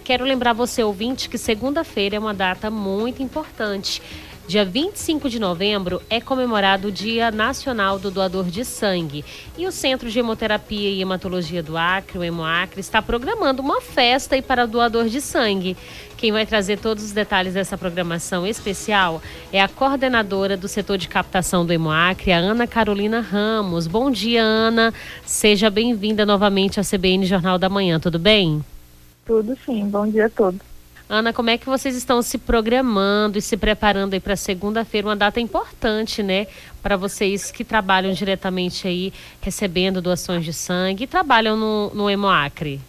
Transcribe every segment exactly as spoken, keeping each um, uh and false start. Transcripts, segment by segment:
quero lembrar você, ouvinte, que segunda-feira é uma data muito importante. Dia vinte e cinco de novembro é comemorado o Dia Nacional do Doador de Sangue. E o Centro de Hemoterapia e Hematologia do Acre, o Hemoacre, está programando uma festa aí para doador de sangue. Quem vai trazer todos os detalhes dessa programação especial é a coordenadora do setor de captação do Hemoacre, a Ana Carolina Ramos. Bom dia, Ana. Seja bem-vinda novamente ao C B N Jornal da Manhã, tudo bem? Tudo sim, bom dia a todos. Ana, como é que vocês estão se programando e se preparando aí para segunda-feira, uma data importante, né? Para vocês que trabalham diretamente aí, recebendo doações de sangue e trabalham no, no Hemoacre.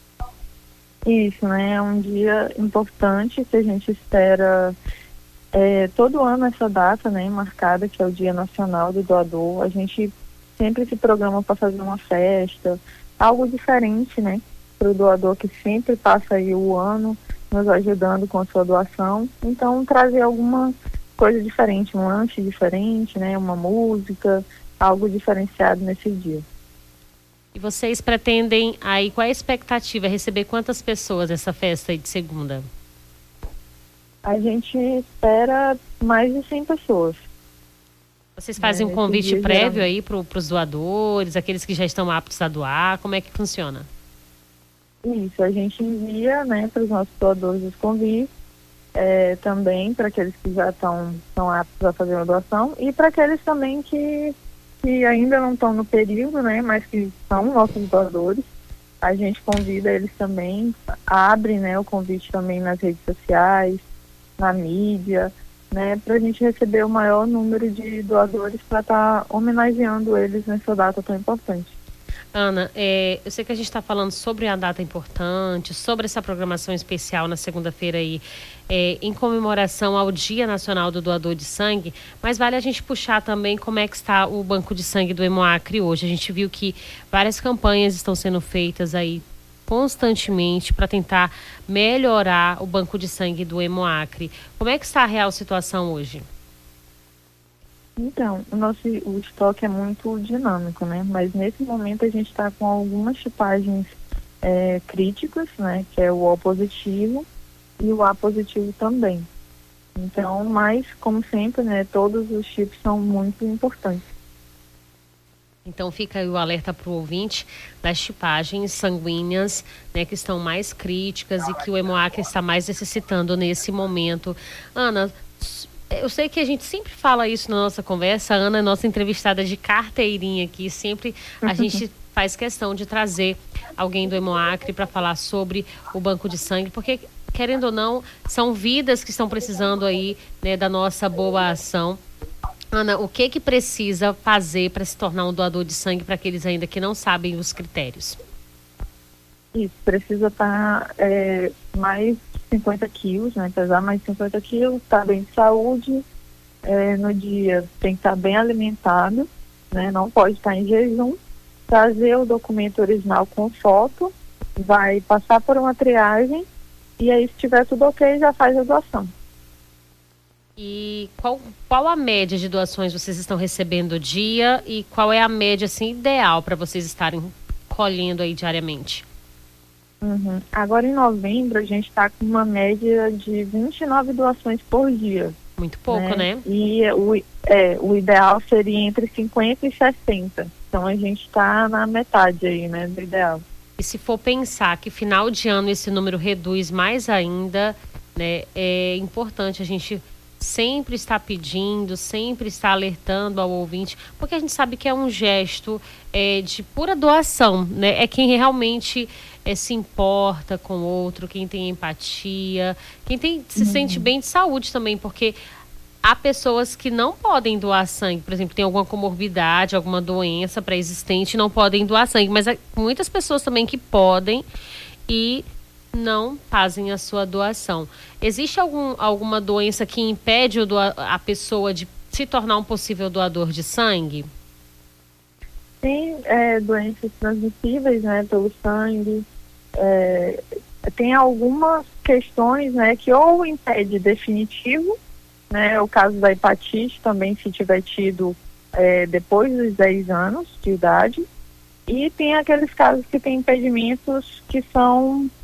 Isso, né? É um dia importante que a gente espera é, todo ano essa data, né? Marcada, que é o Dia Nacional do Doador. A gente sempre se programa para fazer uma festa, algo diferente, né? Para o doador que sempre passa aí o ano nos ajudando com a sua doação. Então, trazer alguma coisa diferente, um lanche diferente, né? Uma música, algo diferenciado nesse dia. E vocês pretendem aí, qual é a expectativa? Receber quantas pessoas nessa festa aí de segunda? A gente espera mais de cem pessoas. Vocês fazem um convite prévio aí para os doadores, aqueles que já estão aptos a doar? Como é que funciona? Isso, a gente envia, né, para os nossos doadores os convites, é, também para aqueles que já estão aptos a fazer uma doação e para aqueles também que, que ainda não estão no período, né, mas que são nossos doadores. A gente convida eles também, abre, né, o convite também nas redes sociais, na mídia, né, para a gente receber o maior número de doadores para estar tá homenageando eles nessa data tão importante. Ana, é, eu sei que a gente está falando sobre a data importante, sobre essa programação especial na segunda-feira aí, é, em comemoração ao Dia Nacional do Doador de Sangue, mas vale a gente puxar também como é que está o Banco de Sangue do Hemoacre hoje. A gente viu que várias campanhas estão sendo feitas aí constantemente para tentar melhorar o Banco de Sangue do Hemoacre. Como é que está a real situação hoje? Então, o nosso o estoque é muito dinâmico, né? Mas nesse momento a gente está com algumas tipagens é, críticas, né? Que é o O positivo e o A positivo também. Então, mas como sempre, né? Todos os tipos são muito importantes. Então fica aí o alerta para o ouvinte das tipagens sanguíneas, né, que estão mais críticas e que o Hemoacre está mais necessitando nesse momento. Ana, eu sei que a gente sempre fala isso na nossa conversa, a Ana é nossa entrevistada de carteirinha aqui, sempre a gente faz questão de trazer alguém do Hemoacre para falar sobre o banco de sangue, porque, querendo ou não, são vidas que estão precisando aí, né, da nossa boa ação. Ana, o que que precisa fazer para se tornar um doador de sangue para aqueles ainda que não sabem os critérios? Isso, precisa estar é, mais cinquenta quilos, né? Pesar mais cinquenta quilos, estar bem de saúde, é, no dia tem que estar bem alimentado, né? Não pode estar em jejum, trazer o documento original com foto, vai passar por uma triagem e aí se tiver tudo ok, já faz a doação. E qual, qual a média de doações vocês estão recebendo dia e qual é a média assim, ideal para vocês estarem colhendo aí diariamente? Uhum. Agora em novembro a gente está com uma média de vinte e nove doações por dia. Muito pouco, né? né? E o, é, o ideal seria entre cinquenta e sessenta. Então a gente está na metade aí, né, do ideal. E se for pensar que final de ano esse número reduz mais ainda, né, é importante a gente sempre estar pedindo, sempre estar alertando ao ouvinte, porque a gente sabe que é um gesto é, de pura doação, né? É quem realmente é, se importa com o outro, quem tem empatia, quem tem, se uhum. sente bem de saúde também, porque há pessoas que não podem doar sangue, por exemplo, tem alguma comorbidade, alguma doença pré-existente, não podem doar sangue, mas há muitas pessoas também que podem e não fazem a sua doação. Existe algum, alguma doença que impede o doa, a pessoa de se tornar um possível doador de sangue? Tem é, doenças transmissíveis, né, pelo sangue. É, tem algumas questões, né, que ou impede definitivo, né, o caso da hepatite também, se tiver tido é, depois dos dez anos de idade. E tem aqueles casos que têm impedimentos que são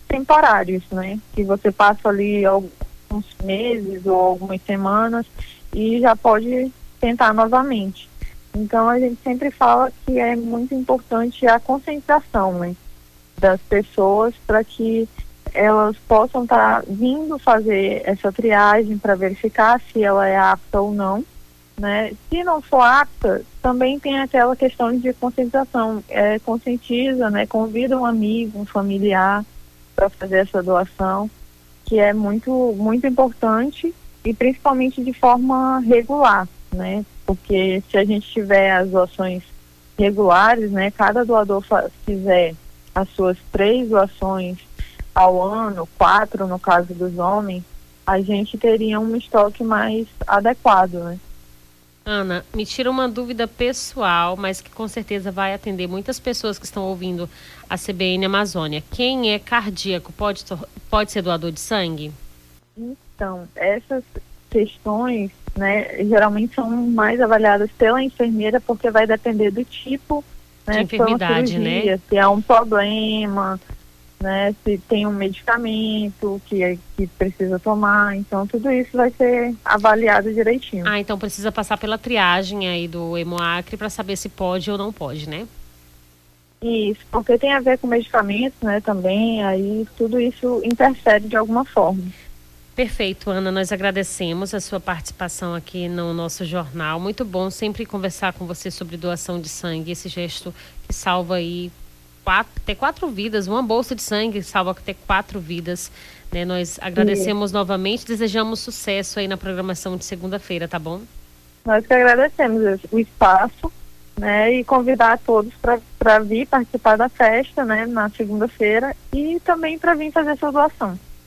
temporários, né? Que você passa ali alguns meses ou algumas semanas e já pode tentar novamente. Então a gente sempre fala que é muito importante a conscientização, né, das pessoas para que elas possam estar tá vindo fazer essa triagem para verificar se ela é apta ou não, né? Se não for apta, também tem aquela questão de conscientização, é, conscientiza, né? Convida um amigo, um familiar para fazer essa doação, que é muito, muito importante e principalmente de forma regular, né? Porque se a gente tiver as doações regulares, né? Cada doador fizer as suas três doações ao ano, quatro no caso dos homens, a gente teria um estoque mais adequado, né? Ana, me tira uma dúvida pessoal, mas que com certeza vai atender muitas pessoas que estão ouvindo a C B N Amazônia. Quem é cardíaco pode, pode ser doador de sangue? Então, essas questões, né, geralmente são mais avaliadas pela enfermeira, porque vai depender do tipo, né, de enfermidade, cirurgia, né? Se é um problema, né, se tem um medicamento que, que precisa tomar, então tudo isso vai ser avaliado direitinho. Ah, então precisa passar pela triagem aí do Hemoacre para saber se pode ou não pode, né? Isso, porque tem a ver com medicamentos, né, também, aí tudo isso interfere de alguma forma. Perfeito, Ana, nós agradecemos a sua participação aqui no nosso jornal. Muito bom sempre conversar com você sobre doação de sangue, esse gesto que salva aí Quatro, ter quatro vidas, uma bolsa de sangue salva ter quatro vidas, né? Nós agradecemos Sim. novamente, desejamos sucesso aí na programação de segunda-feira, tá bom? Nós que agradecemos o espaço, né, e convidar todos para vir participar da festa, né, na segunda-feira e também para vir fazer sua doação.